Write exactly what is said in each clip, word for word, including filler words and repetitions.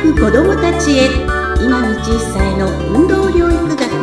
く子どもたちへ今道一歳の運動療育学。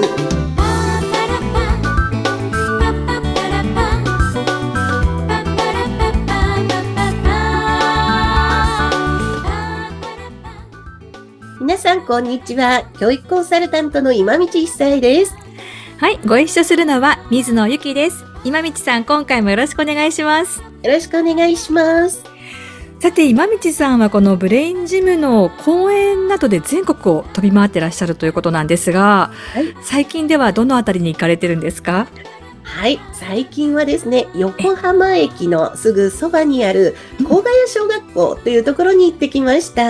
皆さんこんにちは。教育コンサルタントの今道一歳です。 はい、ご一緒するのは水野ゆきです。今道さん、今回もよろしくお願いします。 よろしくお願いします。 さて、今道さんはこのブレインジムの講演などで全国を飛び回ってらっしゃるということなんですが、はい、最近ではどのあたりに行かれてるんですか？ はい、最近はですね、横浜駅のすぐそばにある高ヶ谷小学校というところに行ってきました。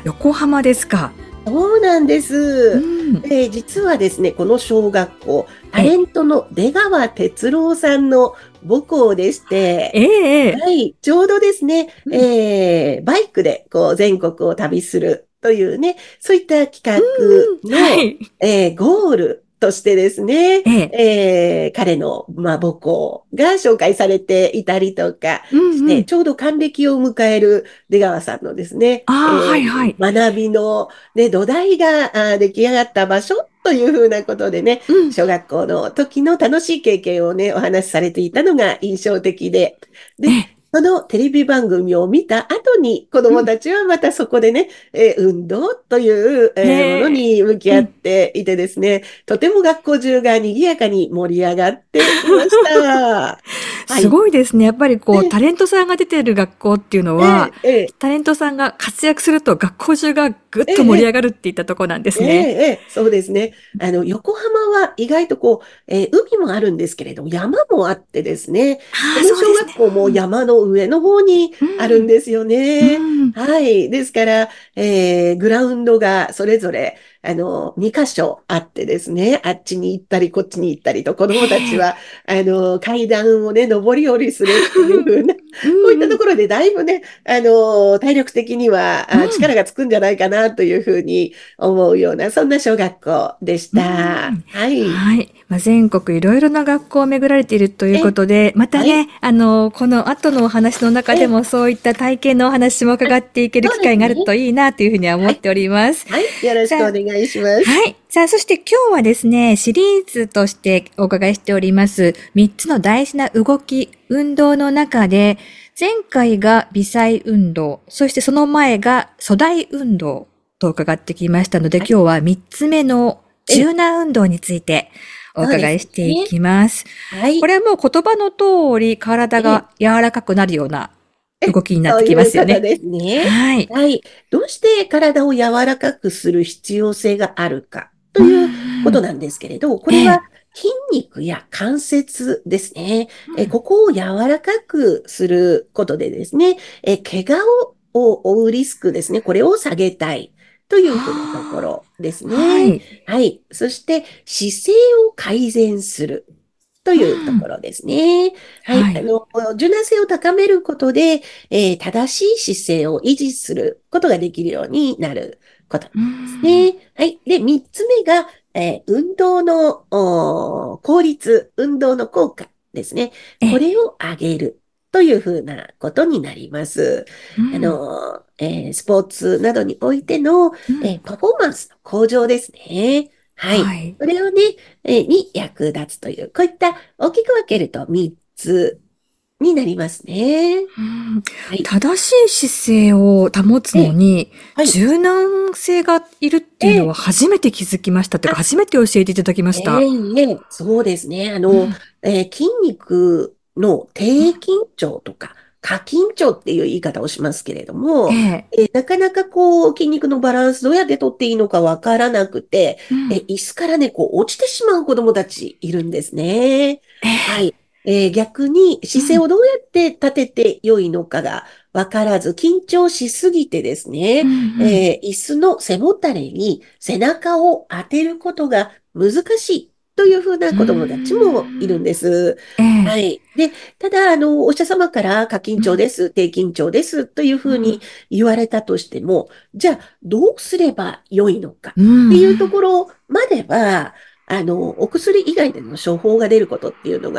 横浜ですか？ そうなんです、うんえー、実はですね、この小学校タレントの出川哲朗さんの母校でして、 えーはい、ちょうどですね、うんえー、バイクでこう全国を旅するというね、そういった企画の、うんはいえー、ゴールとしてですね、えええー、彼の、まあ、母校が紹介されていたりとかして、うんうん、ちょうど還暦を迎える出川さんのですね、 あえーはいはい、 学びの、ね、土台が出来上がった場所というふうなことでね、うん、小学校の時の楽しい経験をね、お話しされていたのが印象的で、で、そのテレビ番組を見た後に子供たちはまたそこでね、うんえー、運動という、えー、ものに向き合っていてですね、とても学校中が賑やかに盛り上がっていました。 すごいですね。やっぱりこう、タレントさんが出てる学校っていうのは、ええ、タレントさんが活躍すると学校中がぐっと盛り上がるっていったところなんですね。ええええ、そうですね。あの、横浜は意外とこう、えー、海もあるんですけれども、山もあってですね、この小学校も山の上の方にあるんですよね。うんうん、はい。ですから、えー、グラウンドがそれぞれ、あの、に箇所あってですね、あっちに行ったり、こっちに行ったりと、子供たちは、あの、階段をね、上り下りするっていう風な、こういったところでだいぶね、あの、体力的には、うん、力がつくんじゃないかなというふうに思うような、そんな小学校でした。はい。 はい。まあ、全国いろいろな学校を巡られているということで、またね、はい、あの、この後のお話の中でもそういった体験のお話も伺っていける機会があるといいなというふうには思っております。 はい。はい、よろしくお願いします。 はい。さあ、そして今日はですね、シリーズとしてお伺いしております、みっつの大事な動き、運動の中で、前回が微細運動、そしてその前が粗大運動と伺ってきましたので、はい、今日はみっつめの柔軟運動についてお伺いしていきます。はい。これはもう言葉の通り体が柔らかくなるような動きになってきますよね。 そういうことですね。 はい。 はい。どうして体を柔らかくする必要性があるかということなんですけれど、これは筋肉や関節ですね。えここを柔らかくすることでですね、え怪我を負うリスクですね。これを下げたい。というふうなところですね。はい。はい。そして、姿勢を改善する。というところですね。うん、はい。はい、あの、柔軟性を高めることで、えー、正しい姿勢を維持することができるようになることですね。はい。で、三つ目が、えー、運動の効率、運動の効果ですね。これを上げる。というふうなことになります。うん、あの、えー、スポーツなどにおいての、うん、えー、パフォーマンスの向上ですね。はい。はい、それをね、えー、に役立つという、こういった大きく分けるとみっつになりますね。 うんはい、正しい姿勢を保つのに、はい、柔軟性がいるっていうのは初めて気づきましたというか、初めて教えていただきました。 えーえー、そうですね。あの、うんえー、筋肉の低緊張とか、過緊張っていう言い方をしますけれども、えええなかなかこう筋肉のバランスどうやってとっていいのかわからなくて、うん、え椅子からね、こう落ちてしまう子供たちいるんですね。えはい。えー、逆に姿勢をどうやって立てて良いのかがわからず、緊張しすぎてですね、うんうんえー、椅子の背もたれに背中を当てることが難しい。というふうな子供たちもいるんです。えー、はい。で、ただ、あの、お医者様から過緊張です、うん、低緊張です、というふうに言われたとしても、じゃあ、どうすれば良いのかっていうところまでは、あの、お薬以外での処方が出ることっていうのが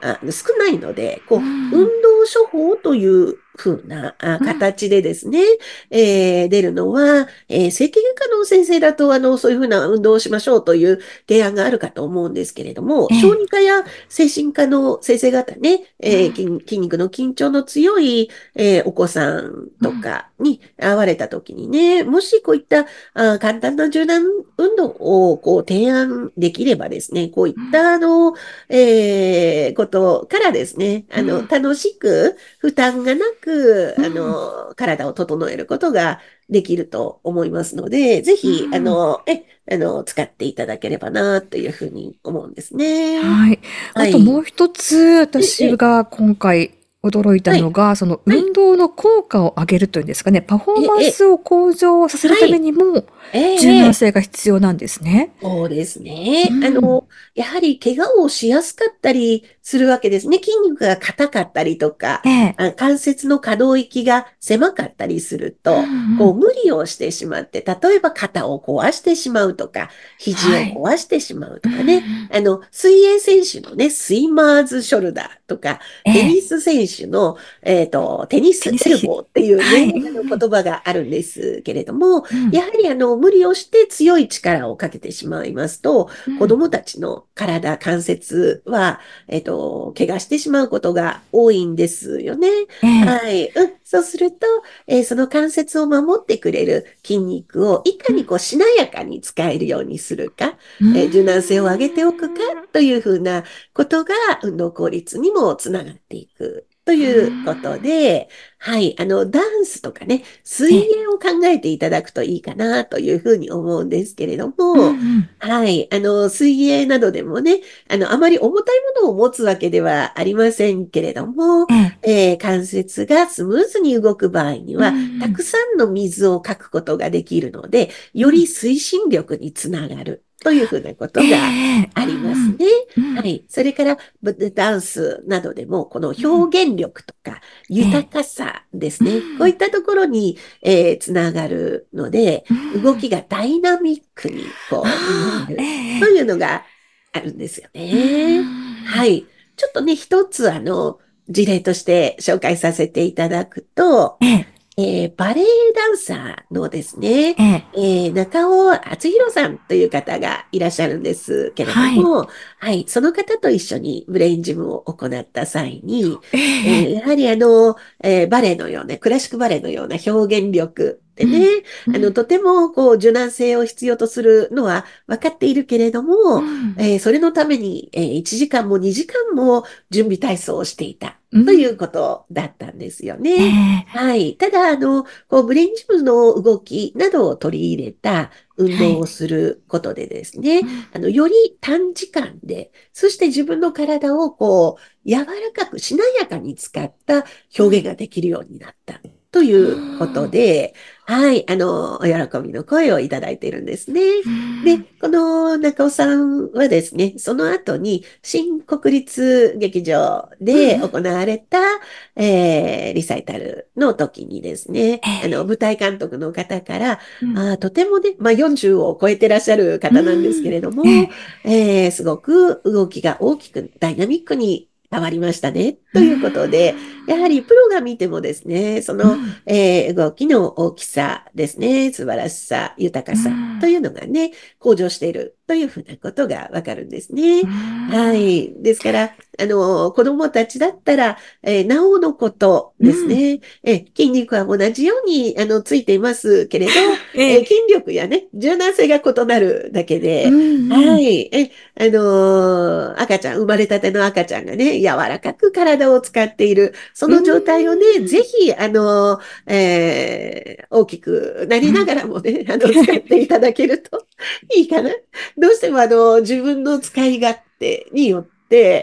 あ少ないので、こうう、運ん。 動処方という風なあうん。 形でですね、えー出るのは、えー整形外科の先生だと、あの、そういう風な運動をしましょうという提案があるかと思うんですけれども、 ええ。 小児科や精神科の先生方ね、 うん。 えー筋、筋肉の緊張の強い、えーお子さんとうん。 かに会われた時にね、もしこういったあ簡単な柔軟運動をこう提案できればですね、こういっうん。 たあの、えーことからですね、あの、 うん。 楽しく負担がなく、あうん。 の、体を整えることができると思いますので、ぜうひ、あん。 の、え、あの、使っていただければな、というふうに思うんですね。 はい。あともはい。 う一つ、 え、え、 私が今回驚いたはい、 のが、そのはい、 運動の効果を上げるというんですかね、パフォーえ、 マンえ、 スを向上させるためはい、 にも、 え、 柔軟え、 性が必要なんですね。 そうですうね。あん。 の、やはり怪我をしやすかったりするわけですね。筋肉が硬かったりとか、 ええ。 あ関節の可動域が狭かったりするうんと、 うん。 こう無理をしてしまって、例えば肩を壊してしまうとか、肘をはい。 壊してしまううとかね。 ん。 あの、水泳選手のね、スイマーズショルダーとか、 ええ。 テニス選手の、えっと、テニスエテニスひルボーっていうね、 はい。うんあのうん。 言葉があるんですけれども、 うん。 やはりあの、無理をして強い力をかけてしまいますと、 うん。 子供たちの体、関節は、えっと、怪我してしまうことが多いんですよね。 ええ。 はい。うん。そうすると、えーその関節を守ってくれる筋肉をいかにこうしなやかに使えるようにするか、 うん。うえー柔軟性を上げておくかーん。 というふうなことが運動効率にもつながっていく。とうーいうことん。 で、はい、あの、ダンスとかね、水ええ。 泳を考えていただくといいかなというふうに思うんですけれどうんうも、 ん。 はい。あの、水泳などでもね、あの、あまり重たいものを持つわけではありませんけれども、 ええ。 えー関節がスムーズに動く場合にうんうは、たん。 くさんの水をかくことができるので、 うん。 より推進力につながるというふうなこええとがええ。うありまんうん。 すね。 うん。 はい。それから、ブダンスなどでも、このうん。 表現力とか、 ええ。 豊かさですうね。こういん。 ったところに、えーつながるので、 う動ん。 きがダイナミックにこうなああ、ええるとええ。 いうのがあるんですようーね。はん。 い。ちょっとね、一つあの、事例として紹介させていただくと、 ええ、 えーバレエダンサーのですね、 ええ。 えー中尾敦弘さんという方がいらっしゃるんですけれどはい。 も、はい、その方と一緒にブレインジムを行った際に、 えええええ。 ーやはりあの、えーバレエのような、クラシックバレエのような表現力でね、 うん。うあの、 ん。 とてもこう柔軟性を必要とするのは分かっているけれども、 うん。 えーそれのために、えーいちじかんもにじかんも準備体操をしていた。 うん。 ということだったんですよえね。 え。 はい。ただ、あの、こう、ブレインジムの動きなどを取り入れた運はい。 動をすることでですね、 うん。 あの、より短時間で、そして自分の体をこう、柔らかくしなやかに使ったうん。 表現ができるようになったということで、はい、あの、お喜びの声をいただいているんですね。 うーん。 で、この中尾さんはですね、その後に新国立劇場で行うんうん。 われた、えーリサイタルの時にですね、 ええ。 あの、舞台監督の方から、 うん。 あーとてもね、まあ、よんじゅうを超えてらっしゃるう方なんですけーん。 れどええ。 も、えーすごく動きが大きくダイナミックに変わりましたね。 うーということで、やはん。 りプロが見てもですね、その、 うん。 えー動きの大きさですね、素晴らしさ、豊かうさといん。 うのがね、向上しているというふうなことがわかるんですうーね。はん。 い。ですから、あの、子供たちだったら、えーなおのことうん。 ですね。えー筋肉は同じように、あの、ついていますけれど、 ええ。 えー筋力やね、柔軟性が異なるだけうんで、 うん。 はい。え、あのー赤ちゃん、生まれたての赤ちゃんがね、柔らかく体を使っている、そうーの状態をね、ぜん。 ひ、あのーえー大きくなりなうん。 がらもね、あの、使っていただけるといいかな。どうしても、あの、自分の使い勝手によって、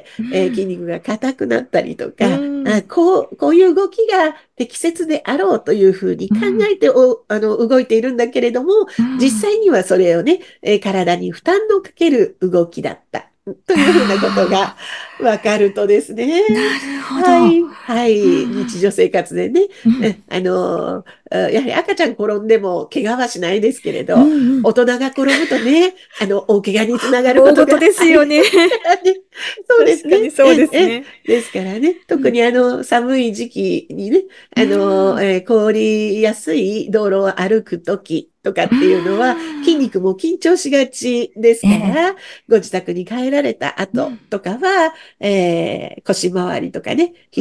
うえーん。 筋肉が硬くなったりとうか、あ、 ん。 こう、こういう動きが適切であろうというふうに考うん。 えてお、あの、動いているんだけれども、 うん。 実際にはそれをね、えー体に負担のかける動きだった。というふうなことがあわかるとですね。 あ、なるほど。 はい、はうんい、日常生活でね、 うん。 えあの、あやはり赤ちゃん転んでも怪我はしないですけれうん。 ど、 うんうん。 大人が転ぶとね、あの、大怪我につながるこ大と事ですがありまよね。 すからね。 そうですね。 確かにそうええ、 ですね。 ですからね、 うん。 特にあの寒い時期にね、 うあの、 ん。 えー凍りやすい道路を歩くときとかうっていうのは、筋ん。 肉も緊張しがちですええ。 から、ご自宅に帰られたうん。 後とかは、えー腰回りとかね、 うん。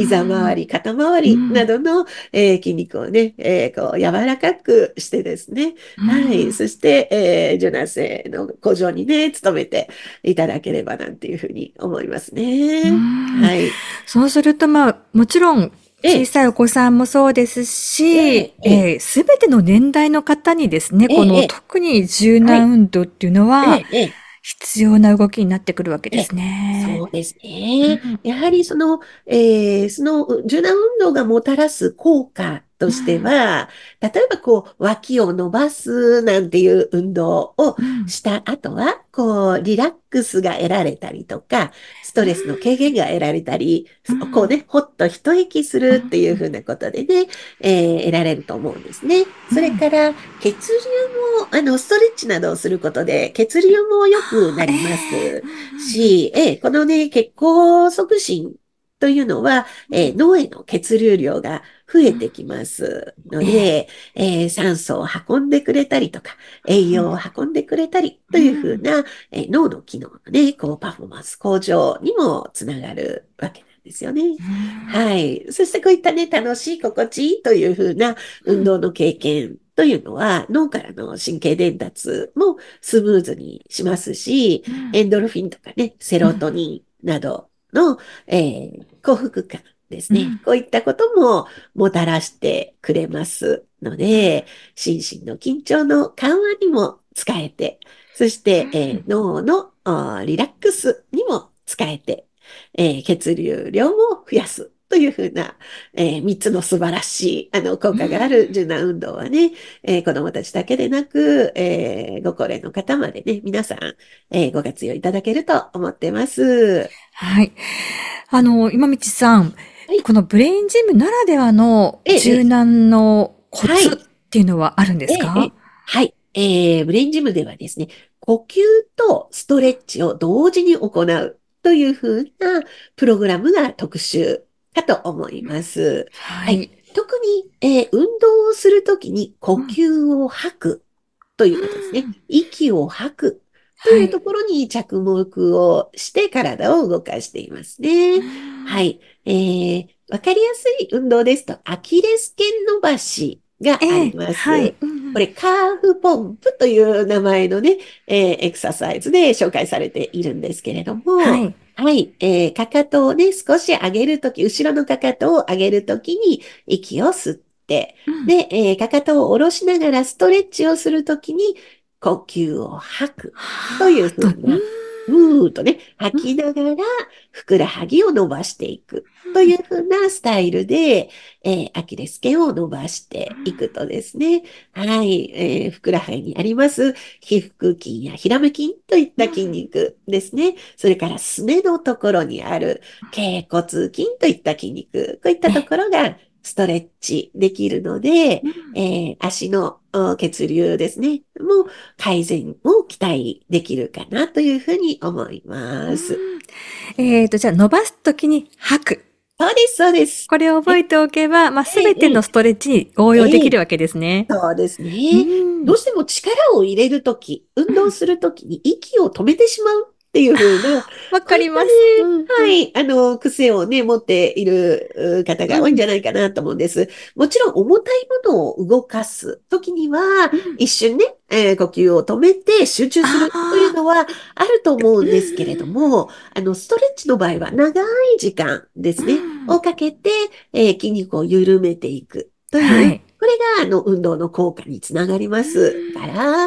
膝回り、肩回りなうん。 どの、えー筋肉をね、えーこう柔らかくしてですね、 うはい、 ん。 そして、えー柔軟性の向上にね、努めていただければなんていうふうに思いますうね。 ん。 はい。 そうすると、まあ、もちろん、小ええ、 さいお子さんもそうですえし、 え、ええ、 えー、すべての年代の方にですね、 ええ、 このええ、 特に柔はい。 軟運動っていうのはええ、ええ、 必要な動きになってくるわけでええ、 すね。 そうですね。 うん。 やはりその、えーその柔軟運動がもたらす効果としてうん。 は、例えばこう、脇を伸ばすなんていう運動をうん。 した後は、こう、リラックスが得られたりとか、ストレスの軽減が得られたり、 うん。 こうね、ほっと一息すうるっていうふん。 うなことでね、えー得られると思うんですね。それうん。 から、血流も、あの、ストレッチなどをすることで、血流も良くなえりまえ。 す。 うんうんうん。 し、えーこのね、血行促進というのは、えー脳への血流量が増えてきますのええ。 で、えー酸素を運んでくれたりとか、栄養を運んでくれたりというふううん。 な、えー脳の機能のね、こうパフォーマンス向上にもつながるわけなんですよね。 うん。 はい。そしてこういったね、楽しい、心地いいというふうな運うん。 動の経験というのは、脳からの神経伝達もスムーズにしますし、 うん。 エンドルフィンとかね、セロうん。 トニンなどの、えー幸福感ですね。 うん。 こういったことももたらしてくれますので、心身の緊張の緩和にも使えて、そして、えー脳のあーリラックスにも使えて、えー血流量も増やすというふうな、えー、みっつの素晴らしいあの効果がある柔軟運動はね、えー子どもたちだけでなく、えーご高齢の方までね、皆さん、えーご活用いただけると思ってます。 はい。あの、今道さん、 はい。 このブレインジムならではのええ、え柔え、 軟のコツっはい。 ていうのはあるんでええ、えすか？ え、はい。えー、ブレインジムではですね、呼吸とストレッチを同時に行うというふうなプログラムが特殊かと思います。はい。 はい。 特に、えー運動をするときに呼うん。 吸を吐くということですね。息を吐くとはい。 いうところに着目をして体を動かしていますね。はい。えー、わかりやすい運動ですと、アキレス腱伸ばしがあええ、 りまはい。 す。 うんうん。 これ、カーフポンプという名前のね、えーエクササイズで紹介されているんですけれども、 はい。 はい、えーかかとをね、少し上げるとき、後ろのかかとを上げるときに息を吸って、 うん。 で、えーかかとを下ろしながらストレッチをするときに呼吸を吐くというはあと、うーふうな、うーっとね、吐きながらふくらはぎを伸ばしていくというふうなスタイルで、えーアキレス腱を伸ばしていくとですね、はい、えーふくらはぎにあります皮腹筋やヒラメ筋といった筋肉ですね。それからすねのところにある脛骨筋といった筋肉、こういったところがストレッチできるので、えー足のお血流ですね、も改善を期待できるかなというふうに思います。 えっと、じゃあ伸ばすときに吐く。 そうです、そうです。 これをえ、 覚えておけば、まあ、すべてのええ、 ストレッチに応え用できえ、 るわけですね。 そうですうね。 ん。 どうしても力を入れるとき、運動するときに息を止めてしまうっていう風な、 わこういったね、 かります。うんうん。 はい、あの、癖をね、持っているう方が多いんじうん。 ゃないかなと思うんです。もちろん重たいものを動かすときには、 うん。 一瞬ね、えー呼吸を止めて集中すあるというあ。 のはあると思ううんんですけれども、あの、ストレッチの場合は長い時間ですね、 うんうん。 をかけて、えー筋肉を緩めていくという、 はい。 これが、あの、運動の効果につながりますから、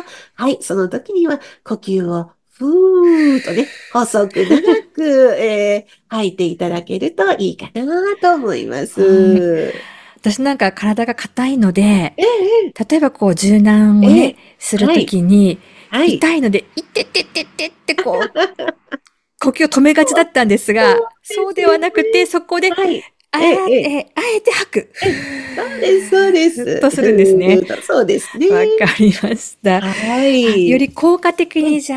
はい、その時には、呼吸を、ふーっとね、細く長く、えー吐いていただけるといいかなと思いまはい。 す。 私なんか体が硬いので、 ええ、 例えばこう柔軟をね、 ええ、 するとはい、 きに、 はい。 痛いので、いててててってこう、呼吸を止めがちだったんですが、 そうですよそうではなくて、そこで、 ね。はい。 あええ、ええ、 え、あえて吐く。 ええ、そうです、そうです。 ふーっとするんですね。 ふーっと、そうですね。 わかりました。 はあ、よい。 り効果的ええ、 にじゃあ、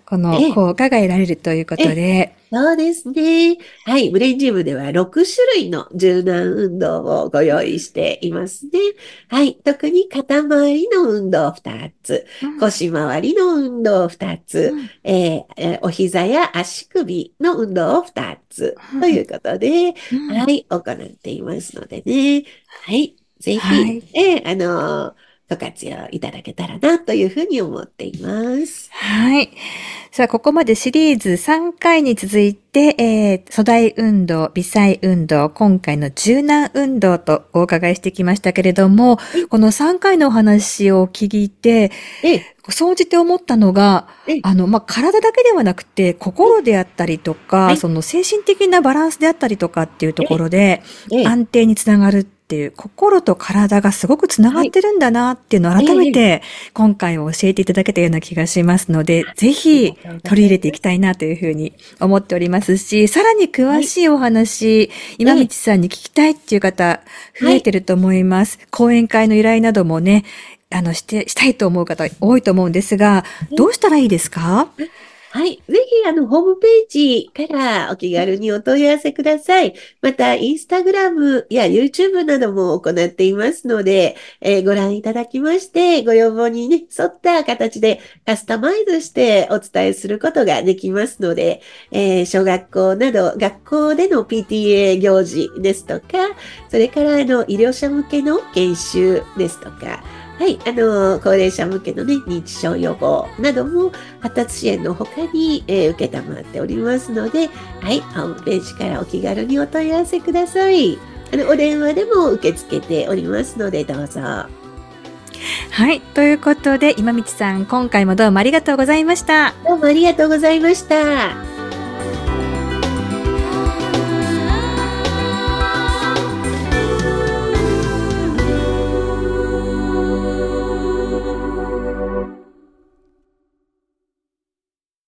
このええ、 効果が得られるというこええ、 とで、 そうですね。はい。ブレインジムではろく種類の柔軟運動をご用意していますね。はい。特に肩周りの運動ふたつ、 うん、 腰回りの運動ふたつ、 うん、 えーえーお膝や足首の運動をふたつということで、 うん、うん。 はい。行っていますのでね。はい。ぜひ、 はい。 えーあのーご活用いただけたらなというふうに思っています。 はい。さあ、ここまでシリーズさんかいに続いて、えー、粗大運動、微細運動、今回の柔軟運動とお伺いしてきましたけれども、 え、 このさんかいのお話を聞いて、 え、 総じて思ったのが、 え、 あの、まあ、体だけではなくて、心であったりとか、 はい、 その精神的なバランスであったりとかっていうとこえ、 ろで、 え、え、 安定につながるっていう、心と体がすごくつながはい。 ってるんだなっていうのをええ、ええ、 改めて、今回は教えていただけたような気がしますので、ぜありがひとうご取り入れていきざいます。 たいなというふうに思っておりますし、さらにはい。 詳しいお話、今道ええ、 さんに聞きたいっていう方、増はい。 えてると思います。講演会の依頼などもね、あの、して、したいと思う方多いと思うんですが、どうしたらいいですか？ はい。ぜひ、あの、ホームページからお気軽にお問い合わせください。また、インスタグラムや YouTube なども行っていますので、えーご覧いただきまして、ご要望にね、沿った形でカスタマイズしてお伝えすることができますので、えー小学校など、学校での ピーティーエー 行事ですとか、それから、あの、医療者向けの研修ですとか、はい、あの、高齢者向けのね、認知症予防なども発達支援の他に、えー、受けたまっておりますので、はい、ホームページからお気軽にお問い合わせください。あの、お電話でも受け付けておりますので、どうぞ。 はい。ということで、今道さん、今回もどうもありがとうございました。 どうもありがとうございました。